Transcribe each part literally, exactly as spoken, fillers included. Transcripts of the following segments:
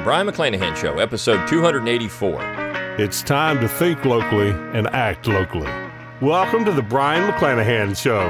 Brion McClanahan Show, episode two eighty-four. It's time to think locally and act locally. Welcome to the Brion McClanahan Show.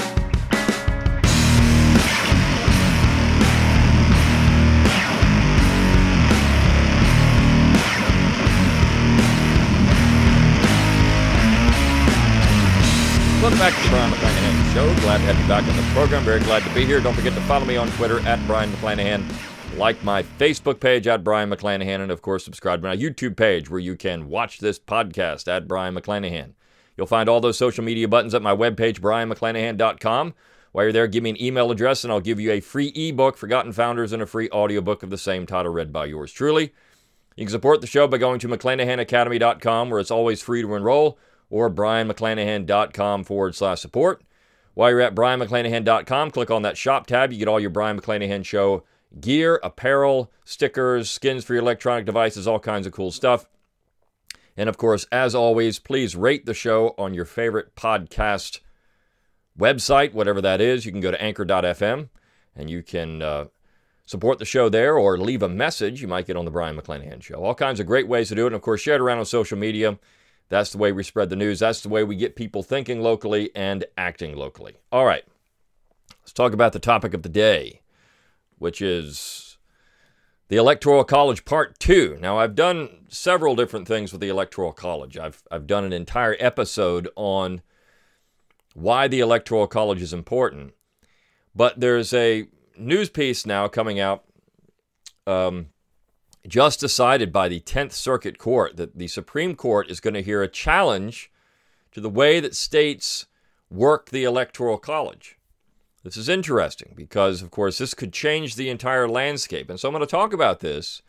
Welcome back to the Brion McClanahan Show. Glad to have you back on the program. Very glad to be here. Don't forget to follow me on Twitter at Brion McClanahan. Like my Facebook page at Brion McClanahan, and of course subscribe to my YouTube page where you can watch this podcast at Brion McClanahan. You'll find all those social media buttons at my webpage, brion mcclanahan dot com. While you're there, give me an email address and I'll give you a free ebook, Forgotten Founders, and a free audiobook of the same title read by yours truly. You can support the show by going to mcclanahan academy dot com, where it's always free to enroll, or brion mcclanahan dot com forward slash support. While you're at brion mcclanahan dot com, click on that shop tab. You get all your Brion McClanahan Show gear, apparel, stickers, skins for your electronic devices, all kinds of cool stuff. And of course, as always, please rate the show on your favorite podcast website, whatever that is. You can go to anchor dot f m and you can uh, support the show there, or leave a message you might get on the Brion McClanahan Show. All kinds of great ways to do it. And of course, share it around on social media. That's the way we spread the news. That's the way we get people thinking locally and acting locally. All right, let's talk about the topic of the day, which is the Electoral College Part two. Now, I've done several different things with the Electoral College. I've I've done an entire episode on why the Electoral College is important. But there's a news piece now coming out, um, just decided by the tenth Circuit Court, that the Supreme Court is going to hear a challenge to the way that states work the Electoral College. This is interesting because, of course, this could change the entire landscape. And so I'm going to talk about this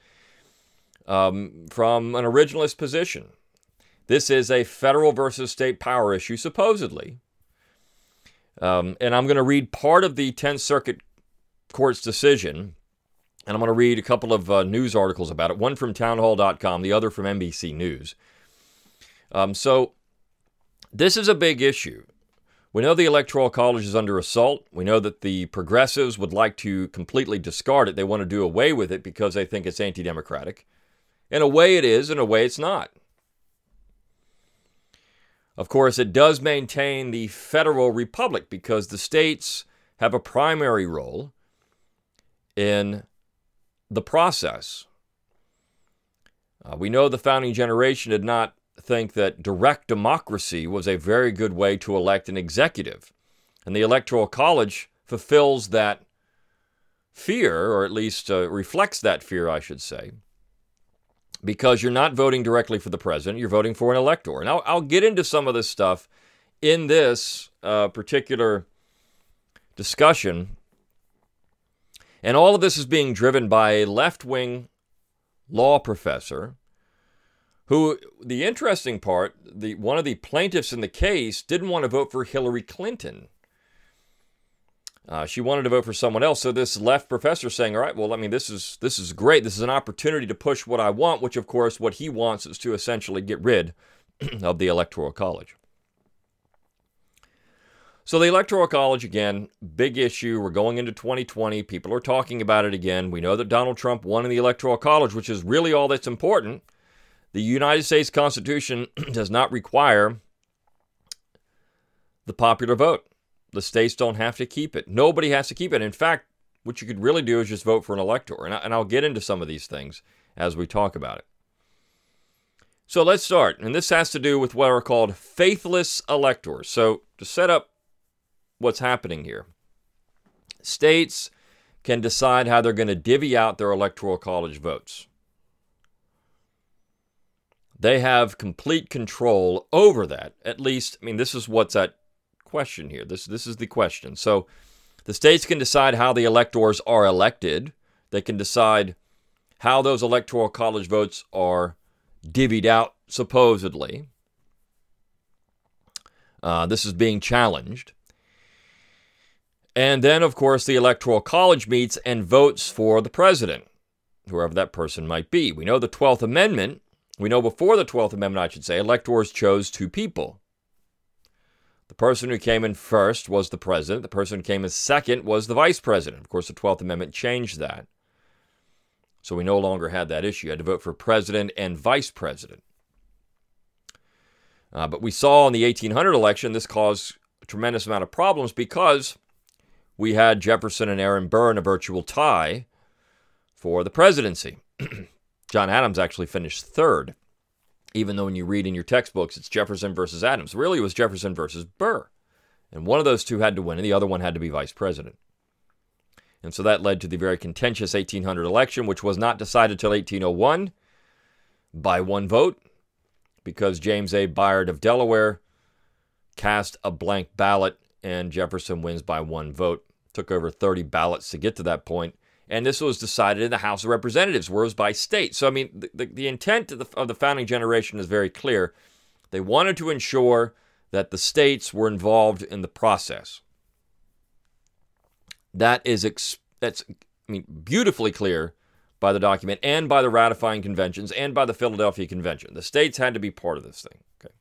um, from an originalist position. This is a federal versus state power issue, supposedly. Um, and I'm going to read part of the tenth Circuit Court's decision, and I'm going to read a couple of uh, news articles about it, one from townhall dot com, the other from N B C News. Um, so this is a big issue. We know the Electoral College is under assault. We know that the progressives would like to completely discard it. They want to do away with it because they think it's anti-democratic. In a way it is, in a way it's not. Of course, it does maintain the federal republic because the states have a primary role in the process. Uh, we know the founding generation did not think that direct democracy was a very good way to elect an executive. And the Electoral College fulfills that fear, or at least uh, reflects that fear, I should say, because you're not voting directly for the president, you're voting for an elector. And I'll, I'll get into some of this stuff in this uh, particular discussion. And all of this is being driven by a left-wing law professor who, the interesting part, the one of the plaintiffs in the case didn't want to vote for Hillary Clinton. Uh, she wanted to vote for someone else. So this left professor saying, all right, well, I mean, this is this is great. This is an opportunity to push what I want, which, of course, what he wants is to essentially get rid of the Electoral College. So the Electoral College, again, big issue. We're going into twenty twenty. People are talking about it again. We know that Donald Trump won in the Electoral College, which is really all that's important. The United States Constitution does not require the popular vote. The states don't have to keep it. Nobody has to keep it. In fact, what you could really do is just vote for an elector. And, I, and I'll get into some of these things as we talk about it. So let's start. And this has to do with what are called faithless electors. So to set up what's happening here, states can decide how they're going to divvy out their Electoral College votes. They have complete control over that. At least, I mean, this is what's at question here. This, this is the question. So the states can decide how the electors are elected. They can decide how those Electoral College votes are divvied out, supposedly. Uh, this is being challenged. And then, of course, the Electoral College meets and votes for the president, whoever that person might be. We know the twelfth Amendment. We know before the twelfth Amendment, I should say, electors chose two people. The person who came in first was the president. The person who came in second was the vice president. Of course, the twelfth Amendment changed that. So we no longer had that issue. You had to vote for president and vice president. Uh, but we saw in the eighteen hundred election, this caused a tremendous amount of problems because we had Jefferson and Aaron Burr in a virtual tie for the presidency. John Adams actually finished third, even though when you read in your textbooks, it's Jefferson versus Adams. Really, it was Jefferson versus Burr. And one of those two had to win, and the other one had to be vice president. And so that led to the very contentious eighteen hundred election, which was not decided till eighteen oh one by one vote, because James A. Bayard of Delaware cast a blank ballot, and Jefferson wins by one vote. Took over thirty ballots to get to that point. And this was decided in the House of Representatives, where it was by state. So, I mean, the, the, the intent of the, of the founding generation is very clear. They wanted to ensure that the states were involved in the process. That is, ex- that's, I mean, beautifully clear by the document and by the ratifying conventions and by the Philadelphia Convention. The states had to be part of this thing. Okay.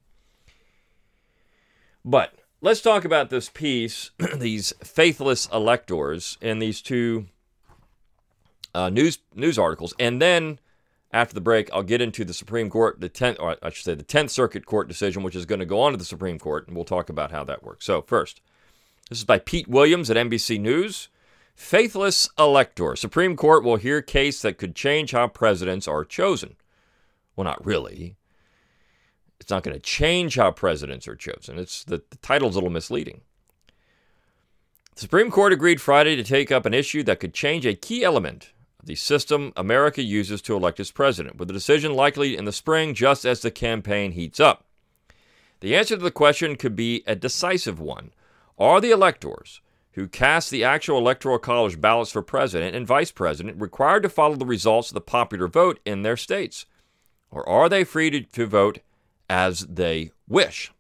But let's talk about this piece, these faithless electors, in these two uh, news news articles, and then after the break, I'll get into the Supreme Court, the tenth, or I should say, the Tenth Circuit Court decision, which is going to go on to the Supreme Court, and we'll talk about how that works. So first, this is by Pete Williams at N B C News. Faithless elector. Supreme Court will hear case that could change how presidents are chosen. Well, not really. It's not going to change how presidents are chosen. It's the, the title's a little misleading. The Supreme Court agreed Friday to take up an issue that could change a key element of the system America uses to elect its president, with a decision likely in the spring just as the campaign heats up. The answer to the question could be a decisive one. Are the electors who cast the actual Electoral College ballots for president and vice president required to follow the results of the popular vote in their states? Or are they free to, to vote as they wish?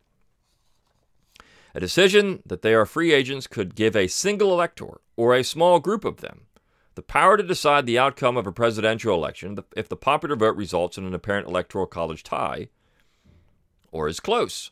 A decision that they are free agents could give a single elector, or a small group of them, the power to decide the outcome of a presidential election if the popular vote results in an apparent Electoral College tie or is close.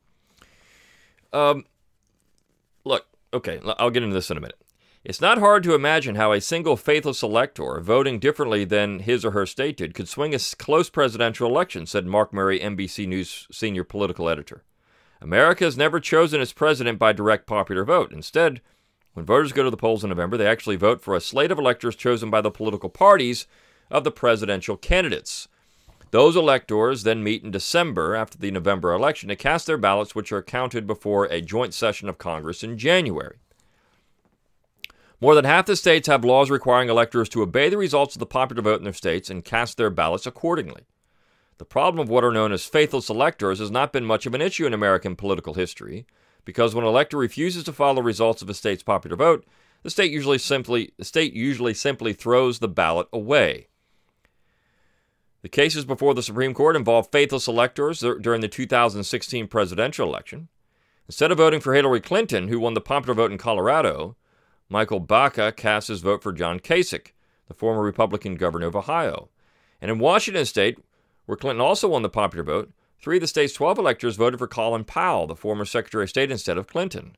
Um, look, okay, I'll get into this in a minute. It's not hard to imagine how a single faithless elector, voting differently than his or her state did, could swing a close presidential election, said Mark Murray, N B C News senior political editor. America has never chosen its president by direct popular vote. Instead, when voters go to the polls in November, they actually vote for a slate of electors chosen by the political parties of the presidential candidates. Those electors then meet in December after the November election to cast their ballots, which are counted before a joint session of Congress in January. More than half the states have laws requiring electors to obey the results of the popular vote in their states and cast their ballots accordingly. The problem of what are known as faithless electors has not been much of an issue in American political history, because when an elector refuses to follow the results of a state's popular vote, the state usually simply the state usually simply throws the ballot away. The cases before the Supreme Court involve faithless electors during the two thousand sixteen presidential election. Instead of voting for Hillary Clinton, who won the popular vote in Colorado, Michael Baca cast his vote for John Kasich, the former Republican governor of Ohio. And in Washington state, where Clinton also won the popular vote, three of the state's twelve electors voted for Colin Powell, the former Secretary of State, instead of Clinton.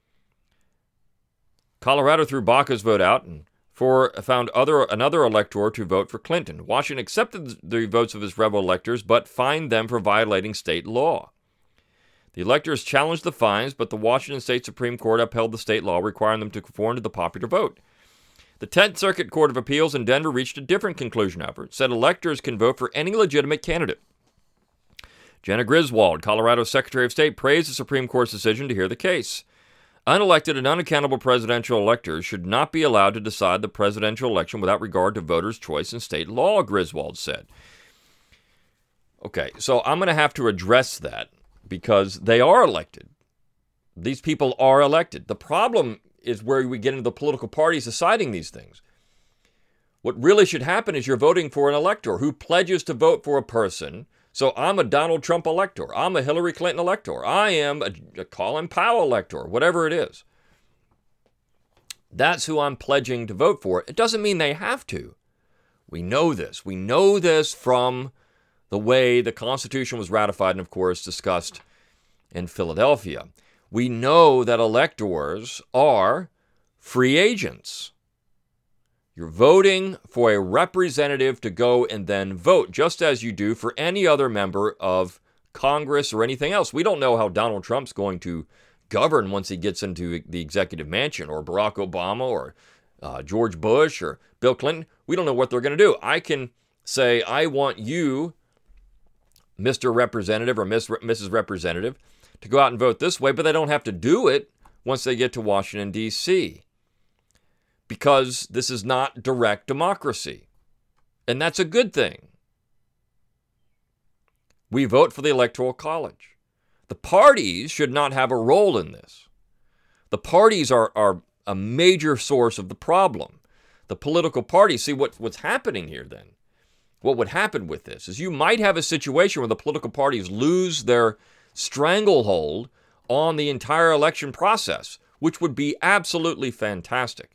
Colorado threw Baca's vote out and for found other another elector to vote for Clinton. Washington accepted the votes of his rebel electors, but fined them for violating state law. The electors challenged the fines, but the Washington State Supreme Court upheld the state law requiring them to conform to the popular vote. The Tenth Circuit Court of Appeals in Denver reached a different conclusion, however. It said electors can vote for any legitimate candidate. Jena Griswold, Colorado Secretary of State, praised the Supreme Court's decision to hear the case. Unelected and unaccountable presidential electors should not be allowed to decide the presidential election without regard to voters' choice in state law, Griswold said. Okay, so I'm going to have to address that because they are elected. These people are elected. The problem is where we get into the political parties deciding these things. What really should happen is you're voting for an elector who pledges to vote for a person. So I'm a Donald Trump elector. I'm a Hillary Clinton elector. I am a, a Colin Powell elector, whatever it is. That's who I'm pledging to vote for. It doesn't mean they have to. We know this. We know this from the way the Constitution was ratified and, of course, discussed in Philadelphia. We know that electors are free agents. You're voting for a representative to go and then vote, just as you do for any other member of Congress or anything else. We don't know how Donald Trump's going to govern once he gets into the executive mansion, or Barack Obama, or uh, George Bush, or Bill Clinton. We don't know what they're going to do. I can say, I want you, Mister Representative or Miss Missus Representative, to go out and vote this way, but they don't have to do it once they get to Washington, D C, because this is not direct democracy. And that's a good thing. We vote for the Electoral College. The parties should not have a role in this. The parties are, are a major source of the problem. The political parties, see what, what's happening here then. What would happen with this is you might have a situation where the political parties lose their stranglehold on the entire election process, which would be absolutely fantastic.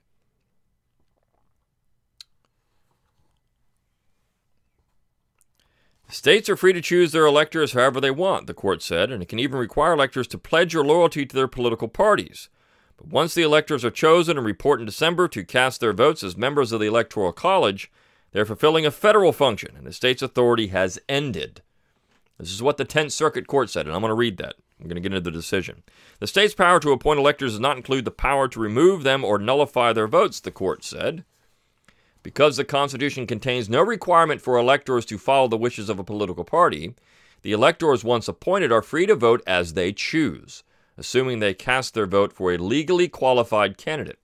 States are free to choose their electors however they want, the court said, and it can even require electors to pledge their loyalty to their political parties. But once the electors are chosen and report in December to cast their votes as members of the Electoral College, they're fulfilling a federal function, and the state's authority has ended. This is what the Tenth Circuit Court said, and I'm going to read that. I'm going to get into the decision. The state's power to appoint electors does not include the power to remove them or nullify their votes, the court said. Because the Constitution contains no requirement for electors to follow the wishes of a political party, the electors once appointed are free to vote as they choose, assuming they cast their vote for a legally qualified candidate.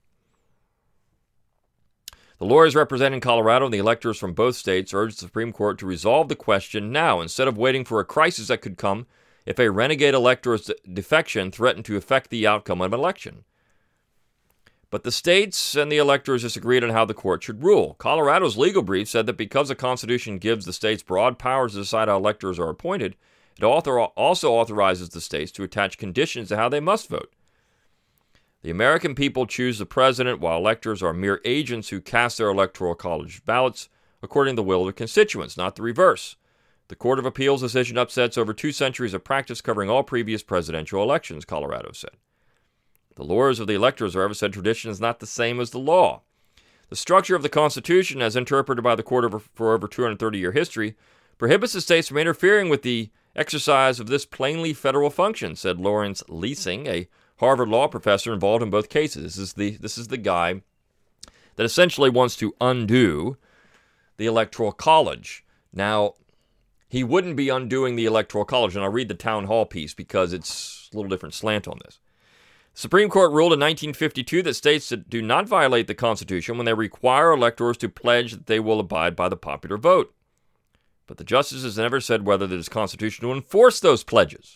The lawyers representing Colorado and the electors from both states urged the Supreme Court to resolve the question now, instead of waiting for a crisis that could come if a renegade elector's defection threatened to affect the outcome of an election. But the states and the electors disagreed on how the court should rule. Colorado's legal brief said that because the Constitution gives the states broad powers to decide how electors are appointed, it author- also authorizes the states to attach conditions to how they must vote. The American people choose the president, while electors are mere agents who cast their electoral college ballots according to the will of their constituents, not the reverse. The Court of Appeals decision upsets over two centuries of practice covering all previous presidential elections, Colorado said. The lawyers of the electors, however, said tradition is not the same as the law. The structure of the Constitution, as interpreted by the court over, for over two hundred thirty year history, prohibits the states from interfering with the exercise of this plainly federal function, said Lawrence Leasing, a Harvard law professor involved in both cases. This is the, this is the guy that essentially wants to undo the Electoral College. Now, he wouldn't be undoing the Electoral College, and I'll read the town hall piece because it's a little different slant on this. The Supreme Court ruled in nineteen fifty-two that states that do not violate the Constitution when they require electors to pledge that they will abide by the popular vote. But the justices never said whether it is constitutional to enforce those pledges.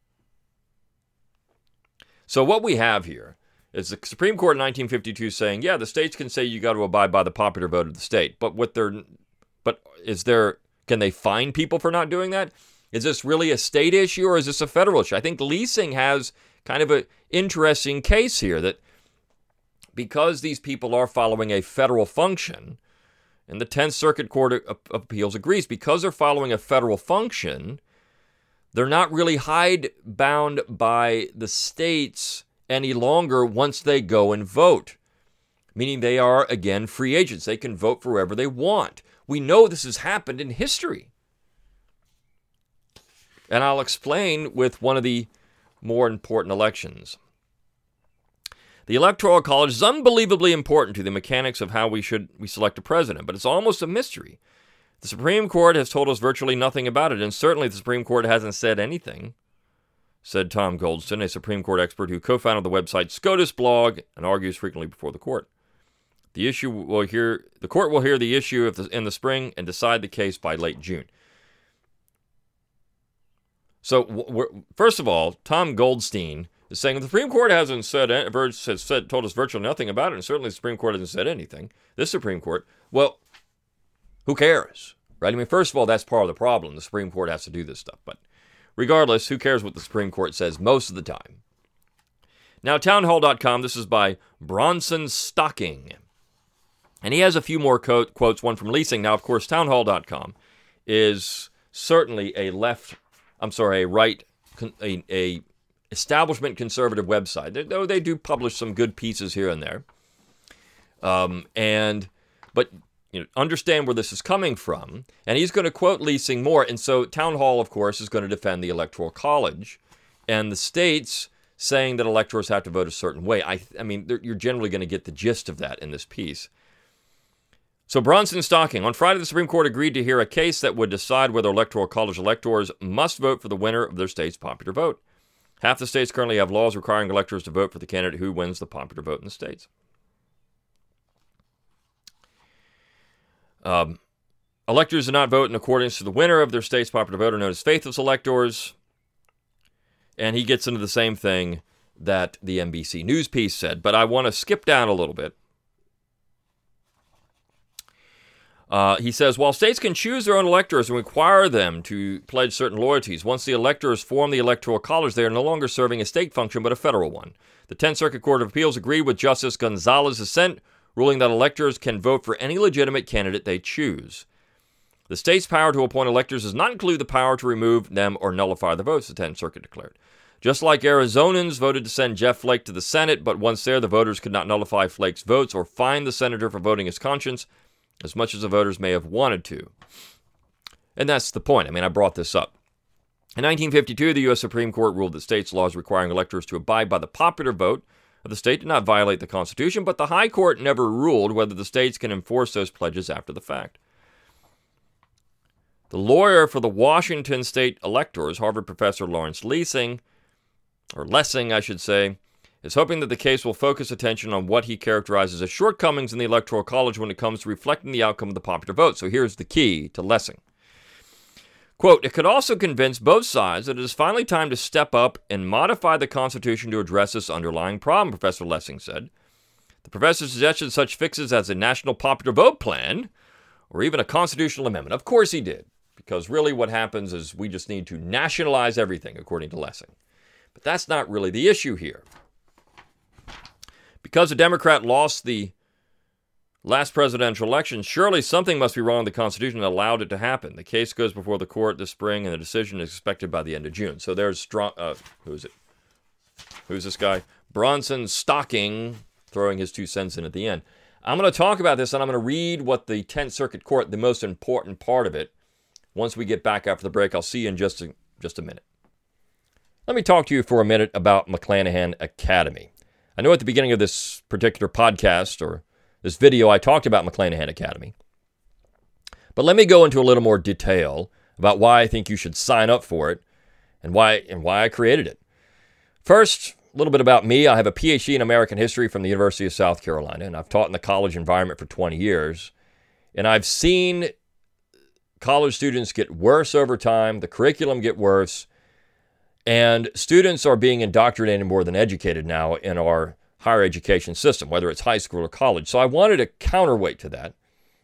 So what we have here is the Supreme Court in nineteen fifty-two saying, yeah, the states can say you got to abide by the popular vote of the state, but what they're, but is there, can they fine people for not doing that? Is this really a state issue or is this a federal issue? I think Leasing has kind of an interesting case here that because these people are following a federal function, and the Tenth Circuit Court of Appeals agrees, because they're following a federal function, they're not really hidebound by the states any longer once they go and vote, meaning they are, again, free agents. They can vote for wherever they want. We know this has happened in history. And I'll explain with one of the more important elections. The Electoral College is unbelievably important to the mechanics of how we should we select a president, but it's almost a mystery. The Supreme Court has told us virtually nothing about it, and certainly the Supreme Court hasn't said anything, said Tom Goldston, a Supreme Court expert who co-founded the website SCOTUS blog and argues frequently before the court. The issue will hear the court will hear the issue of the, in the spring and decide the case by late June. So, we're, first of all, Tom Goldstein is saying the Supreme Court hasn't said, has said, told us virtually nothing about it, and certainly the Supreme Court hasn't said anything. This Supreme Court, well, who cares, right? I mean, first of all, that's part of the problem. The Supreme Court has to do this stuff, but regardless, who cares what the Supreme Court says most of the time? Now, townhall dot com, this is by Bronson Stocking, and he has a few more co- quotes, one from Leasing. Now, of course, townhall dot com is certainly a left I'm sorry, a right, a, a establishment conservative website. Though they do publish some good pieces here and there. Um, and But you know, understand where this is coming from. And he's going to quote Lee Sing more. And so Town Hall, of course, is going to defend the Electoral College and the states saying that electors have to vote a certain way. I, I mean, you're generally going to get the gist of that in this piece. So Bronson Stocking. On Friday, the Supreme Court agreed to hear a case that would decide whether Electoral College electors must vote for the winner of their state's popular vote. Half the states currently have laws requiring electors to vote for the candidate who wins the popular vote in the states. Um, electors do not vote in accordance to the winner of their state's popular vote are known as faithless electors. And he gets into the same thing that the N B C News piece said. But I want to skip down a little bit. Uh, he says, while states can choose their own electors and require them to pledge certain loyalties, once the electors form the Electoral College, they are no longer serving a state function but a federal one. The Tenth Circuit Court of Appeals agreed with Justice Gonzalez's dissent, ruling that electors can vote for any legitimate candidate they choose. The state's power to appoint electors does not include the power to remove them or nullify the votes, the Tenth Circuit declared. Just like Arizonans voted to send Jeff Flake to the Senate, but once there, the voters could not nullify Flake's votes or fine the senator for voting his conscience, as much as the voters may have wanted to. And that's the point. I mean, I brought this up. In nineteen fifty-two, the U S Supreme Court ruled that states' laws requiring electors to abide by the popular vote of the state did not violate the Constitution, but the High Court never ruled whether the states can enforce those pledges after the fact. The lawyer for the Washington state electors, Harvard professor Lawrence Lessing, or Lessing, I should say, is hoping that the case will focus attention on what he characterizes as shortcomings in the Electoral College when it comes to reflecting the outcome of the popular vote. So here's the key to Lessing. Quote, it could also convince both sides that it is finally time to step up and modify the Constitution to address this underlying problem, Professor Lessing said. The professor suggested such fixes as a national popular vote plan or even a constitutional amendment. Of course he did, because really what happens is we just need to nationalize everything, according to Lessing. But that's not really the issue here. Because a Democrat lost the last presidential election, surely something must be wrong with the Constitution that allowed it to happen. The case goes before the court this spring, and the decision is expected by the end of June. So there's strong. Uh, who is it? Who's this guy? Bronson Stocking, throwing his two cents in at the end. I'm going to talk about this, and I'm going to read what the Tenth Circuit Court, the most important part of it. Once we get back after the break, I'll see you in just a, just a minute. Let me talk to you for a minute about McClanahan Academy. I know at the beginning of this particular podcast or this video, I talked about McClanahan Academy. But let me go into a little more detail about why I think you should sign up for it and why and why I created it. First, a little bit about me. I have a P H D in American history from the University of South Carolina, and I've taught in the college environment for twenty years. And I've seen college students get worse over time, the curriculum get worse, and students are being indoctrinated more than educated now in our higher education system, whether it's high school or college. So I wanted a counterweight to that.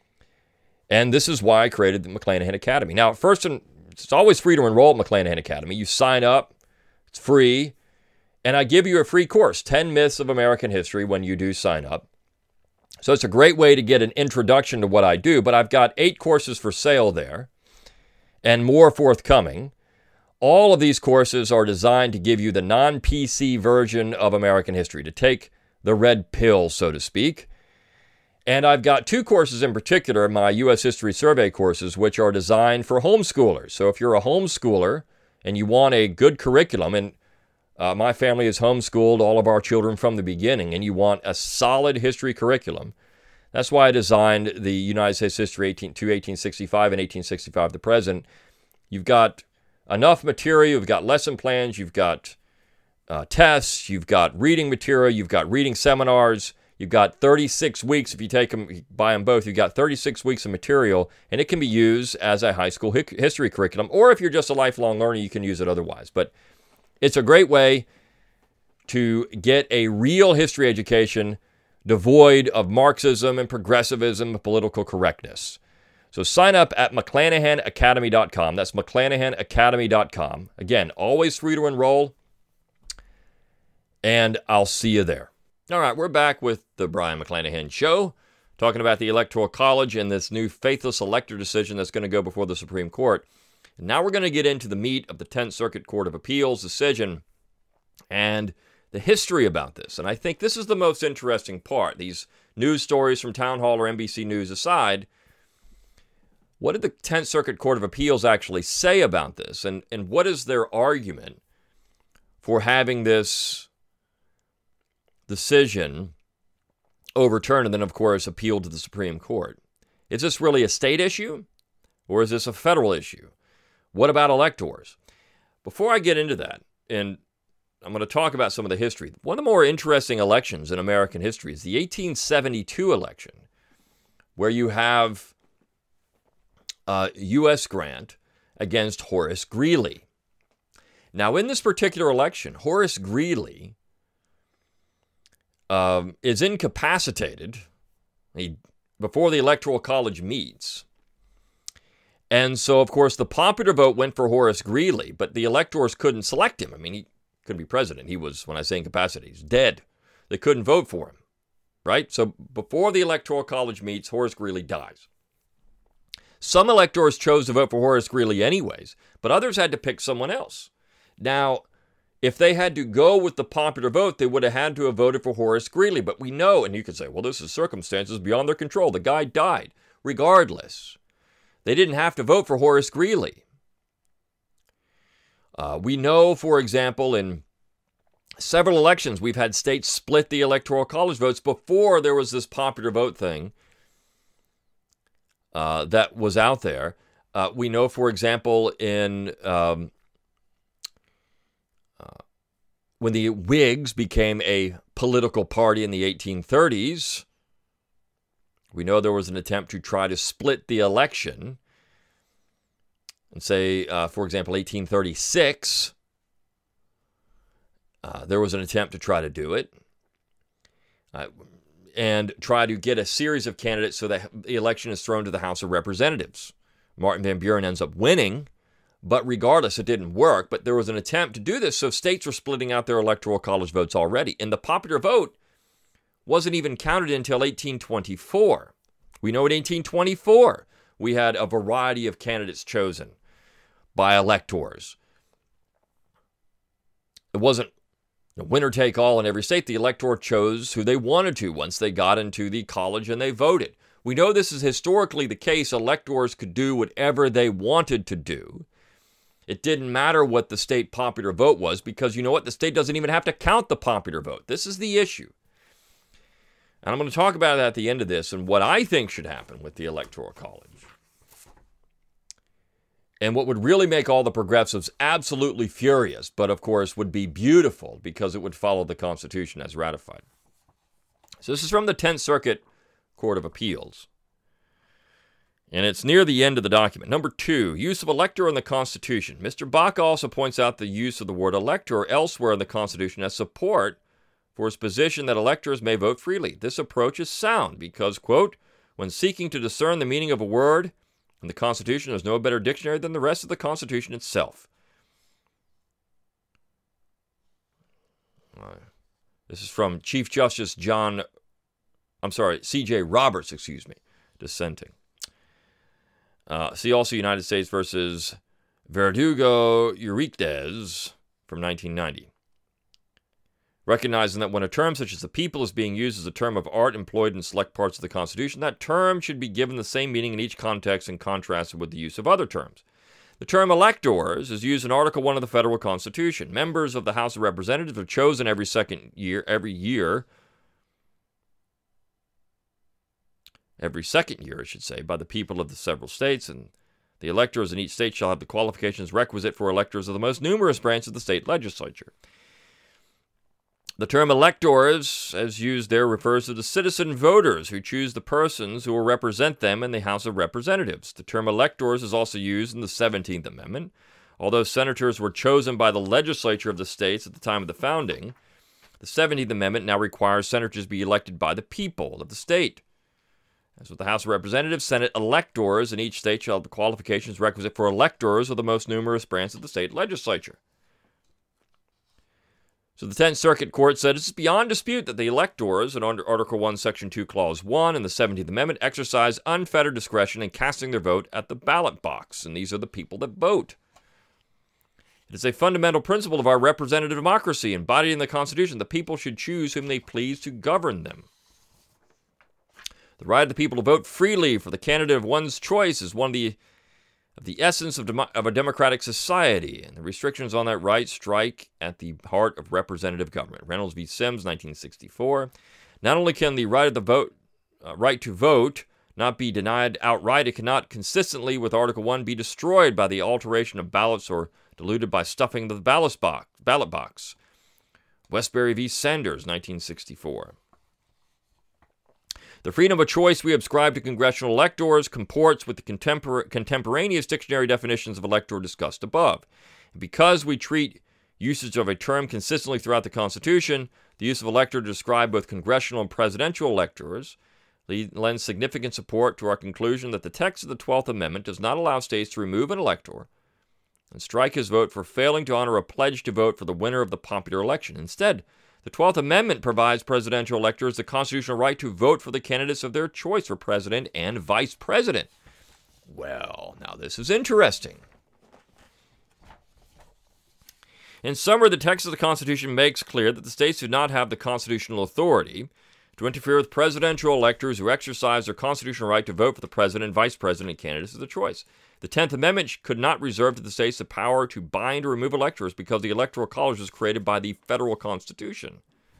And this is why I created the McClanahan Academy. Now, first, it's always free to enroll at McClanahan Academy. You sign up, it's free, and I give you a free course, ten Myths of American History, when you do sign up. So it's a great way to get an introduction to what I do, but I've got eight courses for sale there and more forthcoming. All of these courses are designed to give you the non-P C version of American history, to take the red pill, so to speak. And I've got two courses in particular, my U S History Survey courses, which are designed for homeschoolers. So if you're a homeschooler and you want a good curriculum, and uh, my family has homeschooled all of our children from the beginning, and you want a solid history curriculum, that's why I designed the United States History eighteen to eighteen sixty-five and eighteen sixty-five to present. You've got enough material, you've got lesson plans, you've got uh, tests, you've got reading material, you've got reading seminars, you've got thirty-six weeks, if you take them, buy them both, you've got thirty-six weeks of material, and it can be used as a high school hi- history curriculum, or if you're just a lifelong learner, you can use it otherwise. But it's a great way to get a real history education devoid of Marxism and progressivism and political correctness. So sign up at McClanahan Academy dot com. That's McClanahan Academy dot com. Again, always free to enroll. And I'll see you there. All right, we're back with the Brian McClanahan Show, talking about the Electoral College and this new faithless elector decision that's going to go before the Supreme Court. And now we're going to get into the meat of the Tenth Circuit Court of Appeals decision and the history about this. And I think this is the most interesting part. These news stories from Town Hall or N B C News aside, what did the tenth Circuit Court of Appeals actually say about this? And, and what is their argument for having this decision overturned and then, of course, appealed to the Supreme Court? Is this really a state issue or is this a federal issue? What about electors? Before I get into that, and I'm going to talk about some of the history, one of the more interesting elections in American history is the eighteen seventy-two election, where you have uh, U S Grant against Horace Greeley. Now, in this particular election, Horace Greeley um, is incapacitated he, before the Electoral College meets. And so, of course, the popular vote went for Horace Greeley, but the electors couldn't select him. I mean, he couldn't be president. He was, when I say incapacitated, he's dead. They couldn't vote for him, right? So before the Electoral College meets, Horace Greeley dies. Some electors chose to vote for Horace Greeley anyways, but others had to pick someone else. Now, if they had to go with the popular vote, they would have had to have voted for Horace Greeley. But we know, and you could say, well, this is circumstances beyond their control. The guy died. Regardless, they didn't have to vote for Horace Greeley. Uh, we know, for example, in several elections, we've had states split the Electoral College votes before there was this popular vote thing uh, that was out there. Uh, we know, for example, in um, uh, when the Whigs became a political party in the eighteen thirties, we know there was an attempt to try to split the election. And say, uh, for example, eighteen thirty-six, uh, there was an attempt to try to do it uh, and try to get a series of candidates so that the election is thrown to the House of Representatives. Martin Van Buren ends up winning, but regardless, it didn't work. But there was an attempt to do this, so states were splitting out their Electoral College votes already. And the popular vote wasn't even counted until eighteen twenty-four. We know in eighteen twenty-four, we had a variety of candidates chosen by electors. It wasn't a winner-take-all in every state. The elector chose who they wanted to once they got into the college and they voted. We know this is historically the case. Electors could do whatever they wanted to do. It didn't matter what the state popular vote was because, you know what, the state doesn't even have to count the popular vote. This is the issue. And I'm going to talk about that at the end of this and what I think should happen with the Electoral College. And what would really make all the progressives absolutely furious, but of course would be beautiful because it would follow the Constitution as ratified. So this is from the tenth Circuit Court of Appeals. And it's near the end of the document. Number two, use of elector in the Constitution. Mister Bach also points out the use of the word elector elsewhere in the Constitution as support for his position that electors may vote freely. This approach is sound because, quote, when seeking to discern the meaning of a word in the Constitution, there's no better dictionary than the rest of the Constitution itself. Uh, this is from Chief Justice John, I'm sorry, C J Roberts, excuse me, dissenting. Uh, see also United States versus Verdugo Uriquez from nineteen ninety. Recognizing that when a term such as the people is being used as a term of art employed in select parts of the Constitution, that term should be given the same meaning in each context and contrasted with the use of other terms. The term electors is used in Article one of the Federal Constitution. Members of the House of Representatives are chosen every second year, every year, every second year, I should say, by the people of the several states, and the electors in each state shall have the qualifications requisite for electors of the most numerous branch of the state legislature. The term electors, as used there, refers to the citizen voters who choose the persons who will represent them in the House of Representatives. The term electors is also used in the seventeenth Amendment. Although senators were chosen by the legislature of the states at the time of the founding, the seventeenth Amendment now requires senators be elected by the people of the state. As with the House of Representatives, Senate electors in each state shall have the qualifications requisite for electors of the most numerous branch of the state legislature. So the tenth Circuit Court said it's beyond dispute that the electors, and under Article one, Section two, Clause one, and the seventeenth Amendment, exercise unfettered discretion in casting their vote at the ballot box, and these are the people that vote. It is a fundamental principle of our representative democracy embodied in the Constitution. The people should choose whom they please to govern them. The right of the people to vote freely for the candidate of one's choice is one of the of the essence of, dem- of a democratic society, and the restrictions on that right strike at the heart of representative government. Reynolds v. Sims, nineteen sixty-four. Not only can the right of the vote, uh, right to vote not be denied outright, it cannot consistently with Article one be destroyed by the alteration of ballots or diluted by stuffing the ballot box. Ballot box. Westbury v. Sanders, nineteen sixty-four. The freedom of choice we ascribe to congressional electors comports with the contempor- contemporaneous dictionary definitions of elector discussed above. And because we treat usage of a term consistently throughout the Constitution, the use of elector to describe both congressional and presidential electors lends significant support to our conclusion that the text of the twelfth Amendment does not allow states to remove an elector and strike his vote for failing to honor a pledge to vote for the winner of the popular election. Instead, the twelfth Amendment provides presidential electors the constitutional right to vote for the candidates of their choice for president and vice president. Well, now this is interesting. In summary, the text of the Constitution makes clear that the states do not have the constitutional authority to interfere with presidential electors who exercise their constitutional right to vote for the president and vice president candidates of their choice. The tenth Amendment could not reserve to the states the power to bind or remove electors because the Electoral College was created by the federal Constitution.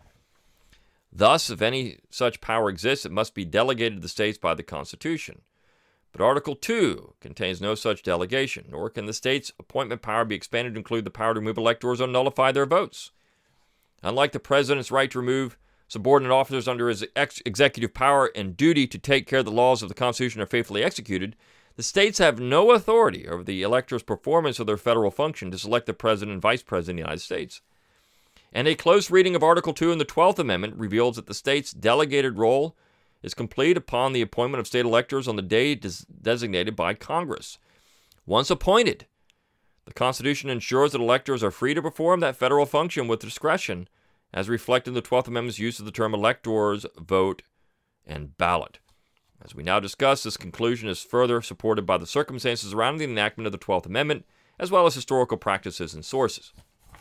Thus, if any such power exists, it must be delegated to the states by the Constitution. But Article two contains no such delegation, nor can the states' appointment power be expanded to include the power to remove electors or nullify their votes. Unlike the president's right to remove subordinate officers under his ex- executive power and duty to take care the laws of the Constitution are faithfully executed, the states have no authority over the electors' performance of their federal function to select the president and vice president of the United States. And a close reading of Article two in the twelfth Amendment reveals that the state's delegated role is complete upon the appointment of state electors on the day des- designated by Congress. Once appointed, the Constitution ensures that electors are free to perform that federal function with discretion, as reflected in the twelfth Amendment's use of the term electors, vote, and ballot. As we now discuss, this conclusion is further supported by the circumstances surrounding the enactment of the twelfth Amendment, as well as historical practices and sources.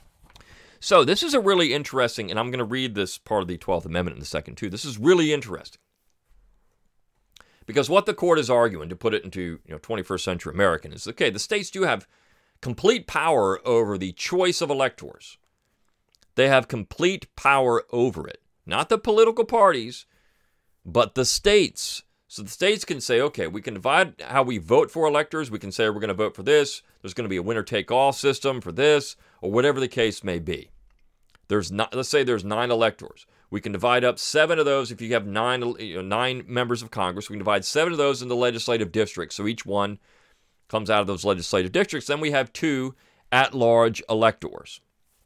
So this is a really interesting, and I'm going to read this part of the twelfth Amendment in a second too. This is really interesting. Because what the court is arguing, to put it into you know twenty-first century American, is, okay, the states do have complete power over the choice of electors. They have complete power over it. Not the political parties, but the states. So the states can say, okay, we can divide how we vote for electors. We can say we're going to vote for this. There's going to be a winner-take-all system for this, or whatever the case may be. There's not, let's say there's nine electors. We can divide up seven of those. If you have nine, you know, nine members of Congress, we can divide seven of those into legislative districts. So each one comes out of those legislative districts. Then we have two at-large electors.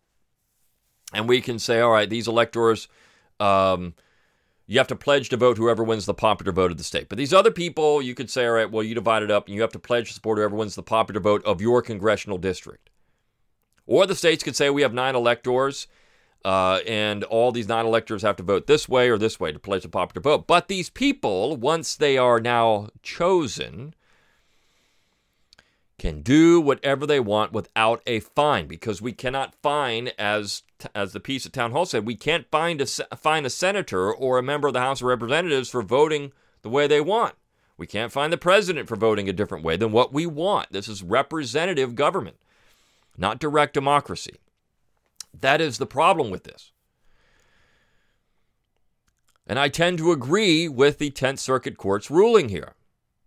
And we can say, all right, these electors, um, you have to pledge to vote whoever wins the popular vote of the state. But these other people, you could say, all right, well, you divide it up, and you have to pledge to support whoever wins the popular vote of your congressional district. Or the states could say, we have nine electors, uh, and all these nine electors have to vote this way or this way to pledge the popular vote. But these people, once they are now chosen, can do whatever they want without a fine, because we cannot fine, as as the piece at Town Hall said, we can't find a, fine a senator or a member of the House of Representatives for voting the way they want. We can't fine the president for voting a different way than what we want. This is representative government, not direct democracy. That is the problem with this. And I tend to agree with the Tenth Circuit Court's ruling here.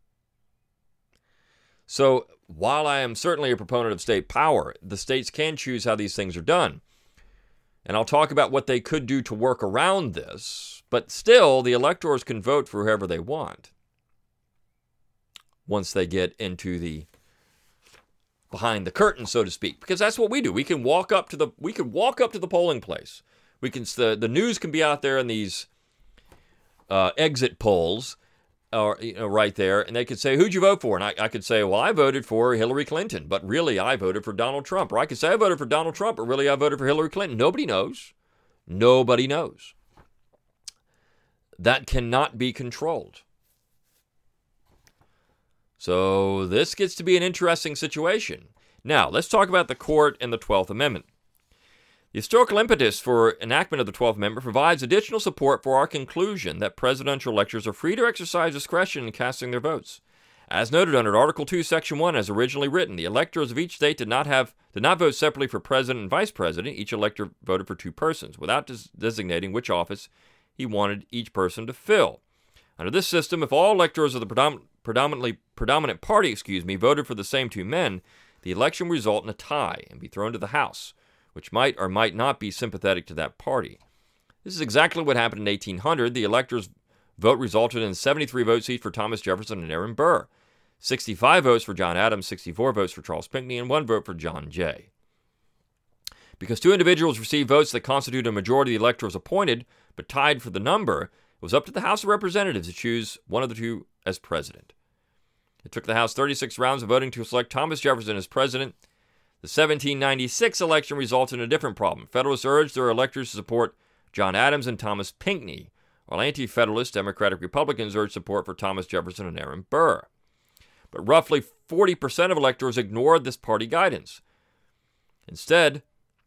So while I am certainly a proponent of state power, the states can choose how these things are done. And I'll talk about what they could do to work around this, but still, the electors can vote for whoever they want once they get into the behind the curtain, so to speak, because that's what we do. We can walk up to the we can walk up to the polling place. We can the, the news can be out there in these uh, exit polls, or you know, right there, and they could say, who'd you vote for? And I, I could say, well, I voted for Hillary Clinton, but really I voted for Donald Trump. Or I could say I voted for Donald Trump, but really I voted for Hillary Clinton. Nobody knows. Nobody knows. That cannot be controlled. So this gets to be an interesting situation. Now, let's talk about the court and the twelfth Amendment. The historical impetus for enactment of the twelfth Amendment provides additional support for our conclusion that presidential electors are free to exercise discretion in casting their votes. As noted under Article two, Section one, as originally written, the electors of each state did not have did not vote separately for president and vice president. Each elector voted for two persons, without des- designating which office he wanted each person to fill. Under this system, if all electors of the predom- predominantly predominant party, excuse me, voted for the same two men, the election would result in a tie and be thrown to the House, which might or might not be sympathetic to that party. This is exactly what happened in eighteen hundred. The electors' vote resulted in seventy-three votes each for Thomas Jefferson and Aaron Burr, sixty-five votes for John Adams, sixty-four votes for Charles Pinckney, and one vote for John Jay. Because two individuals received votes that constituted a majority of the electors appointed, but tied for the number, it was up to the House of Representatives to choose one of the two as president. It took the House thirty-six rounds of voting to select Thomas Jefferson as president. The seventeen ninety-six election resulted in a different problem. Federalists urged their electors to support John Adams and Thomas Pinckney, while anti-Federalist Democratic Republicans urged support for Thomas Jefferson and Aaron Burr. But roughly forty percent of electors ignored this party guidance. Instead,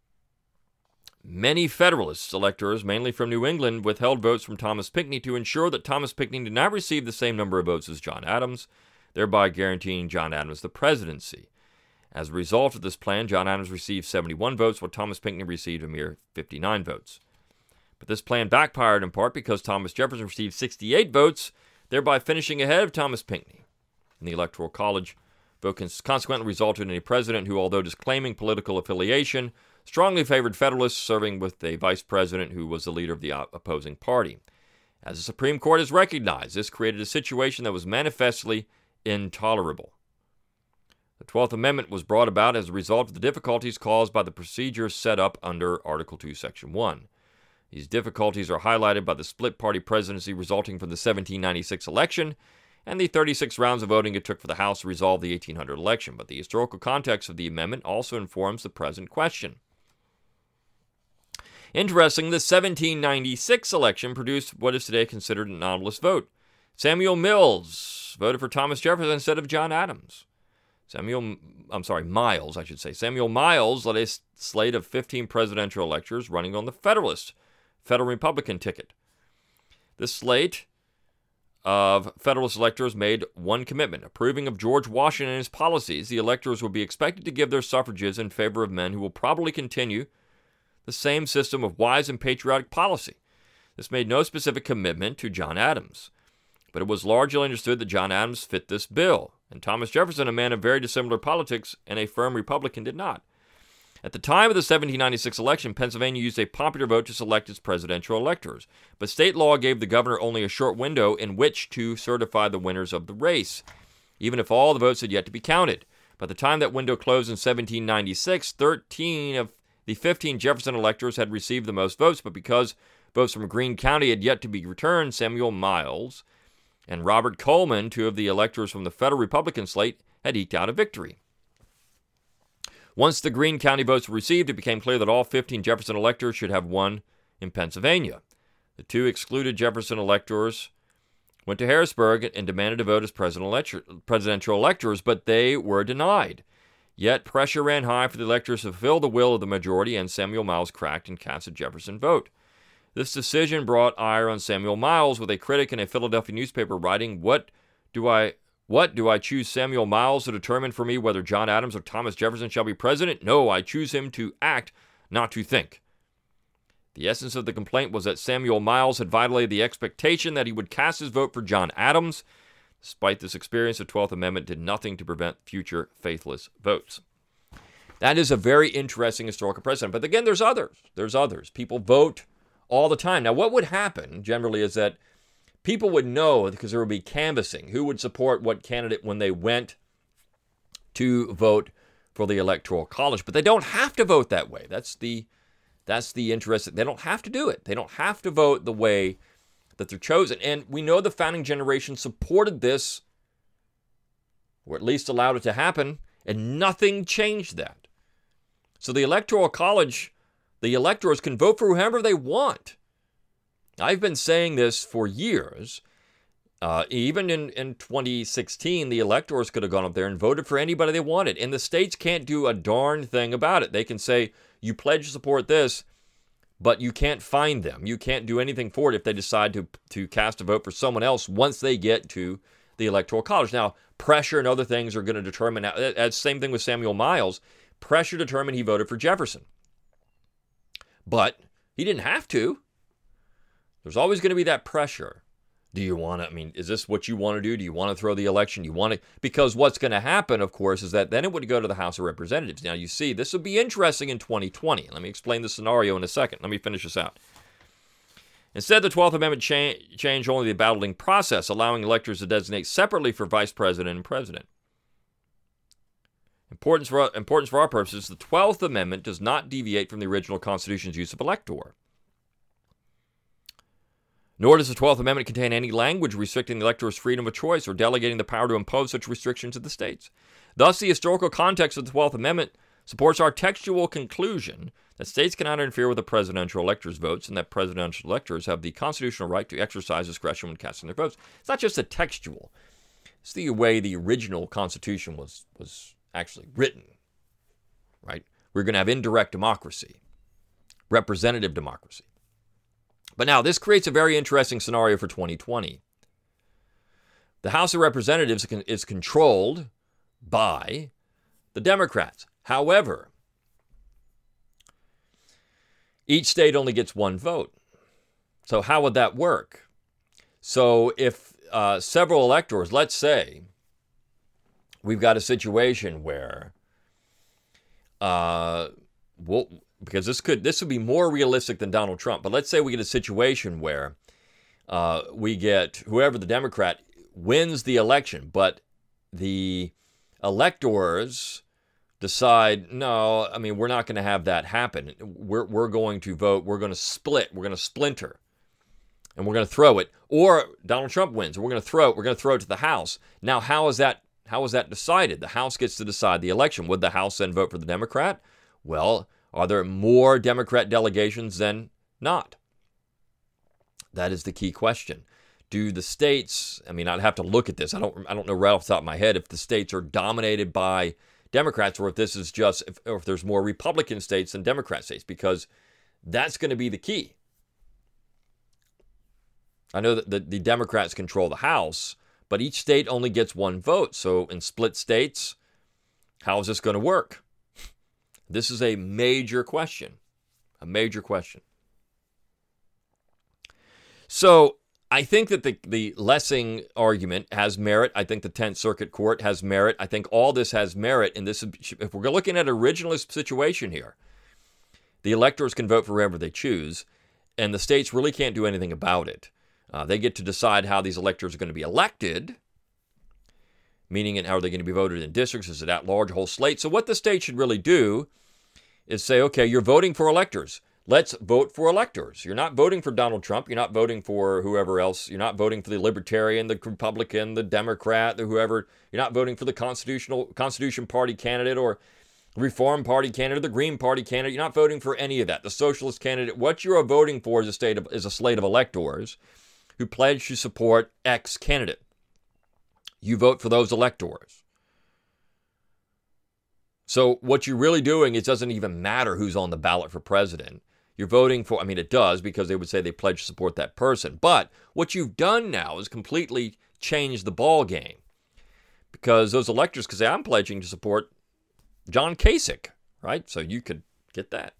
many Federalist electors, mainly from New England, withheld votes from Thomas Pinckney to ensure that Thomas Pinckney did not receive the same number of votes as John Adams, thereby guaranteeing John Adams the presidency. As a result of this plan, John Adams received seventy-one votes, while Thomas Pinckney received a mere fifty-nine votes. But this plan backfired in part because Thomas Jefferson received sixty-eight votes, thereby finishing ahead of Thomas Pinckney. In the Electoral College, vote consequently resulted in a president who, although disclaiming political affiliation, strongly favored Federalists, serving with a vice president who was the leader of the opposing party. As the Supreme Court has recognized, this created a situation that was manifestly intolerable. The twelfth Amendment was brought about as a result of the difficulties caused by the procedures set up under Article two, Section one. These difficulties are highlighted by the split-party presidency resulting from the seventeen ninety-six election and the thirty-six rounds of voting it took for the House to resolve the eighteen hundred election. But the historical context of the amendment also informs the present question. Interestingly, the seventeen ninety-six election produced what is today considered an anomalous vote. Samuel Mills voted for Thomas Jefferson instead of John Adams. Samuel, I'm sorry, Miles, I should say. Samuel Miles led a slate of fifteen presidential electors running on the Federalist, Federal Republican ticket. This slate of Federalist electors made one commitment: approving of George Washington and his policies. The electors will be expected to give their suffrages in favor of men who will probably continue the same system of wise and patriotic policy. This made no specific commitment to John Adams, but it was largely understood that John Adams fit this bill, and Thomas Jefferson, a man of very dissimilar politics and a firm Republican, did not. At the time of the seventeen ninety-six election, Pennsylvania used a popular vote to select its presidential electors, but state law gave the governor only a short window in which to certify the winners of the race, even if all the votes had yet to be counted. By the time that window closed in seventeen ninety-six, thirteen of the fifteen Jefferson electors had received the most votes, but because votes from Greene County had yet to be returned, Samuel Miles and Robert Coleman, two of the electors from the Federal Republican slate, had eked out a victory. Once the Greene County votes were received, it became clear that all fifteen Jefferson electors should have won in Pennsylvania. The two excluded Jefferson electors went to Harrisburg and demanded to vote as presidential electors, but they were denied. Yet pressure ran high for the electors to fulfill the will of the majority, and Samuel Miles cracked and cast a Jefferson vote. This decision brought ire on Samuel Miles, with a critic in a Philadelphia newspaper writing, What do I what do I choose Samuel Miles to determine for me whether John Adams or Thomas Jefferson shall be president? No, I choose him to act, not to think. The essence of the complaint was that Samuel Miles had violated the expectation that he would cast his vote for John Adams. Despite this experience, the twelfth Amendment did nothing to prevent future faithless votes. That is a very interesting historical precedent. But again, there's others. There's others. People vote all the time. Now, what would happen generally is that people would know, because there would be canvassing, who would support what candidate when they went to vote for the Electoral College. But they don't have to vote that way. That's the that's the interest. They don't have to do it. They don't have to vote the way that they're chosen. And we know the founding generation supported this, or at least allowed it to happen, and nothing changed that. So the Electoral College, the electors can vote for whoever they want. I've been saying this for years. Uh, even in, in twenty sixteen, the electors could have gone up there and voted for anybody they wanted. And the states can't do a darn thing about it. They can say, you pledge to support this, but you can't find them. You can't do anything for it if they decide to, to cast a vote for someone else once they get to the Electoral College. Now, pressure and other things are going to determine, that's the same thing with Samuel Miles. Pressure determined he voted for Jefferson. But he didn't have to. There's always going to be that pressure. Do you want to, I mean, is this what you want to do? Do you want to throw the election? Do you want to, because what's going to happen, of course, is that then it would go to the House of Representatives. Now, you see, this would be interesting in twenty twenty. Let me explain the scenario in a second. Let me finish this out. Instead, the twelfth Amendment cha- changed only the balloting process, allowing electors to designate separately for vice president and president. Importance for, importance for our purposes, the twelfth Amendment does not deviate from the original Constitution's use of elector. Nor does the twelfth Amendment contain any language restricting the elector's freedom of choice or delegating the power to impose such restrictions to the states. Thus, the historical context of the twelfth Amendment supports our textual conclusion that states cannot interfere with the presidential electors' votes and that presidential electors have the constitutional right to exercise discretion when casting their votes. It's not just a textual. It's the way the original Constitution was, was actually written, right? We're going to have indirect democracy, representative democracy. But now, this creates a very interesting scenario for twenty twenty. The House of Representatives is controlled by the Democrats. However, each state only gets one vote. So how would that work? So if uh, several electors, let's say, we've got a situation where, uh, we'll, because this could this would be more realistic than Donald Trump, but let's say we get a situation where uh, we get whoever the Democrat wins the election, but the electors decide, no, I mean, we're not going to have that happen. We're we're going to vote. We're going to split. We're going to splinter, and we're going to throw it. Or Donald Trump wins, and we're going to throw it. We're going to throw it to the House. Now, how is that? How is that decided? The House gets to decide the election. Would the House then vote for the Democrat? Well, are there more Democrat delegations than not? That is the key question. Do the states? I mean, I'd have to look at this. I don't. I don't know right off the top of my head if the states are dominated by Democrats, or if this is just, if, or if there's more Republican states than Democrat states, because that's going to be the key. I know that the, the Democrats control the House, but each state only gets one vote. So in split states, how is this going to work? This is a major question, a major question. So I think that the, the Lessing argument has merit. I think the Tenth Circuit Court has merit. I think all this has merit. And this, if we're looking at an originalist situation here, the electors can vote for whoever they choose, and the states really can't do anything about it. Uh, they get to decide how these electors are going to be elected, meaning how are they going to be voted in districts? Is it at large, whole slate? So what the state should really do is say, okay, you're voting for electors. Let's vote for electors. You're not voting for Donald Trump. You're not voting for whoever else. You're not voting for the Libertarian, the Republican, the Democrat, the whoever. You're not voting for the Constitutional Constitution Party candidate or Reform Party candidate, or the Green Party candidate. You're not voting for any of that. The Socialist candidate. What you are voting for is a state of, is a slate of electors who pledge to support X candidate. You vote for those electors. So what you're really doing, it doesn't even matter who's on the ballot for president. You're voting for, I mean, it does, because they would say they pledge to support that person. But what you've done now is completely changed the ball game. Because those electors could say, I'm pledging to support John Kasich, right? So you could get that.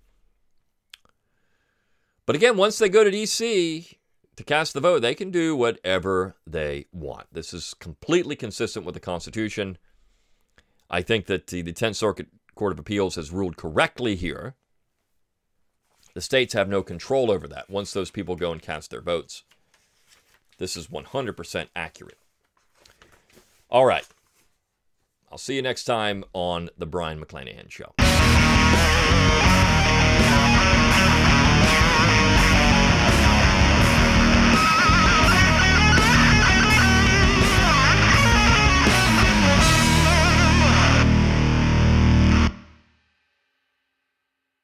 But again, once they go to D C to cast the vote, they can do whatever they want. This is completely consistent with the Constitution. I think that the, the Tenth Circuit Court of Appeals has ruled correctly here. The states have no control over that once those people go and cast their votes. This is one hundred percent accurate. All right. I'll see you next time on The Brion McClanahan Show.